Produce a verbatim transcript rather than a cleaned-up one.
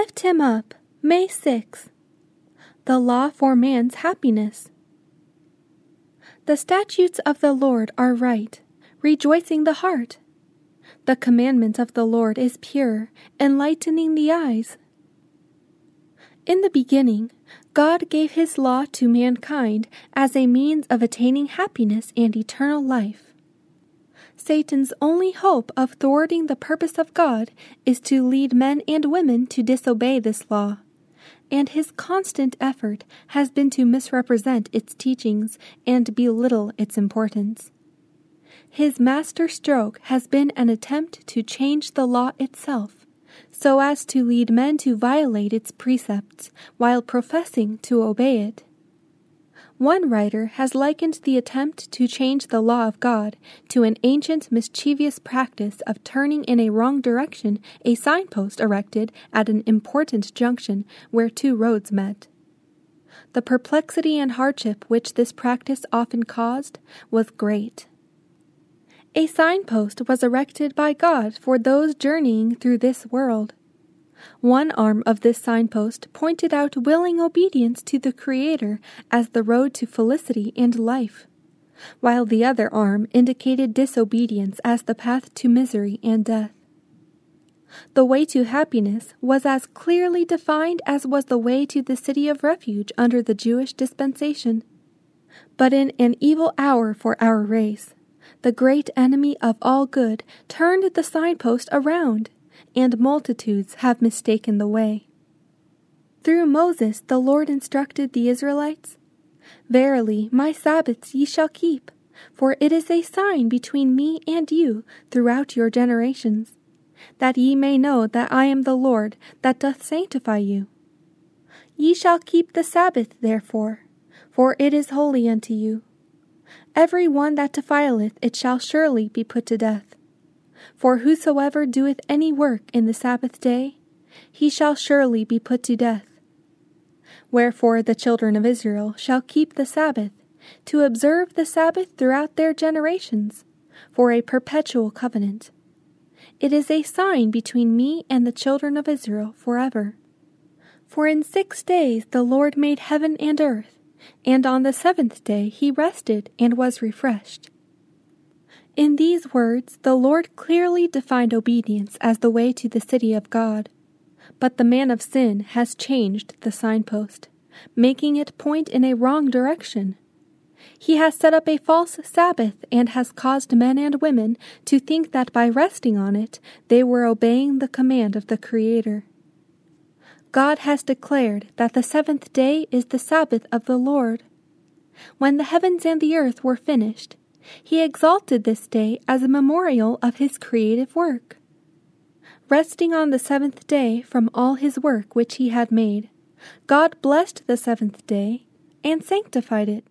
Lift him up. May sixth. The law for man's happiness. The statutes of the Lord are right, rejoicing the heart. The commandment of the Lord is pure, enlightening the eyes. In the beginning, God gave his law to mankind as a means of attaining happiness and eternal life. Satan's only hope of thwarting the purpose of God is to lead men and women to disobey this law, and his constant effort has been to misrepresent its teachings and belittle its importance. His master stroke has been an attempt to change the law itself, so as to lead men to violate its precepts while professing to obey it. One writer has likened the attempt to change the law of God to an ancient mischievous practice of turning in a wrong direction a signpost erected at an important junction where two roads met. The perplexity and hardship which this practice often caused was great. A signpost was erected by God for those journeying through this world. One arm of this signpost pointed out willing obedience to the Creator as the road to felicity and life, while the other arm indicated disobedience as the path to misery and death. The way to happiness was as clearly defined as was the way to the city of refuge under the Jewish dispensation. But in an evil hour for our race, the great enemy of all good turned the signpost around, and multitudes have mistaken the way. Through Moses the Lord instructed the Israelites, "Verily, my Sabbaths ye shall keep, for it is a sign between me and you throughout your generations, that ye may know that I am the Lord that doth sanctify you. Ye shall keep the Sabbath therefore, for it is holy unto you. Every one that defileth it shall surely be put to death. For whosoever doeth any work in the Sabbath day, he shall surely be put to death. Wherefore the children of Israel shall keep the Sabbath, to observe the Sabbath throughout their generations, for a perpetual covenant. It is a sign between me and the children of Israel forever. For in six days the Lord made heaven and earth, and on the seventh day he rested and was refreshed." In these words, the Lord clearly defined obedience as the way to the city of God. But the man of sin has changed the signpost, making it point in a wrong direction. He has set up a false Sabbath and has caused men and women to think that by resting on it, they were obeying the command of the Creator. God has declared that the seventh day is the Sabbath of the Lord. When the heavens and the earth were finished, he exalted this day as a memorial of his creative work. Resting on the seventh day from all his work which he had made, God blessed the seventh day and sanctified it,